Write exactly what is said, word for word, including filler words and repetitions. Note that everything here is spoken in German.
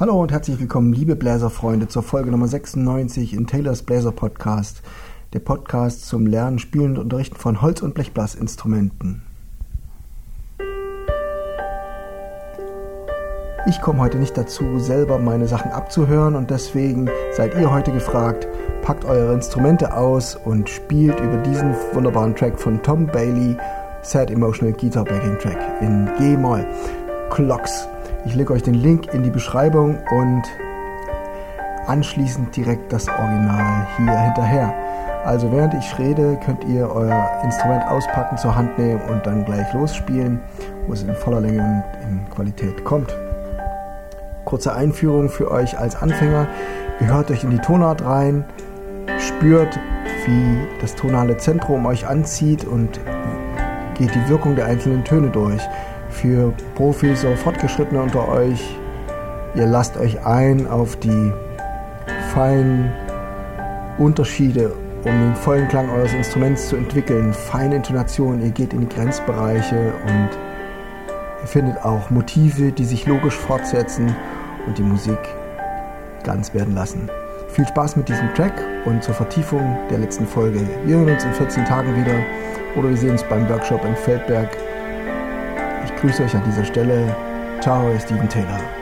Hallo und herzlich willkommen, liebe Bläserfreunde, zur Folge Nummer sechsundneunzig in Taylors Bläser Podcast, der Podcast zum Lernen, Spielen und Unterrichten von Holz- und Blechblasinstrumenten. Ich komme heute nicht dazu, selber meine Sachen abzuhören, und deswegen seid ihr heute gefragt, packt eure Instrumente aus und spielt über diesen wunderbaren Track von Tom Bailey, Sad Emotional Guitar Backing Track in G-Moll, Clocks. Ich lege euch den Link in die Beschreibung und anschließend direkt das Original hier hinterher. Also während ich rede, könnt ihr euer Instrument auspacken, zur Hand nehmen und dann gleich losspielen, wo es in voller Länge und in Qualität kommt. Kurze Einführung für euch als Anfänger. Ihr hört euch in die Tonart rein, spürt, wie das tonale Zentrum euch anzieht und geht die Wirkung der einzelnen Töne durch. Für Profis oder Fortgeschrittene unter euch, ihr lasst euch ein auf die feinen Unterschiede, um den vollen Klang eures Instruments zu entwickeln, feine Intonationen, ihr geht in die Grenzbereiche und ihr findet auch Motive, die sich logisch fortsetzen und die Musik ganz werden lassen. Viel Spaß mit diesem Track und zur Vertiefung der letzten Folge. Wir hören uns in vierzehn Tagen wieder oder wir sehen uns beim Workshop in Feldberg. Ich grüße euch an dieser Stelle. Ciao, Steven Taylor.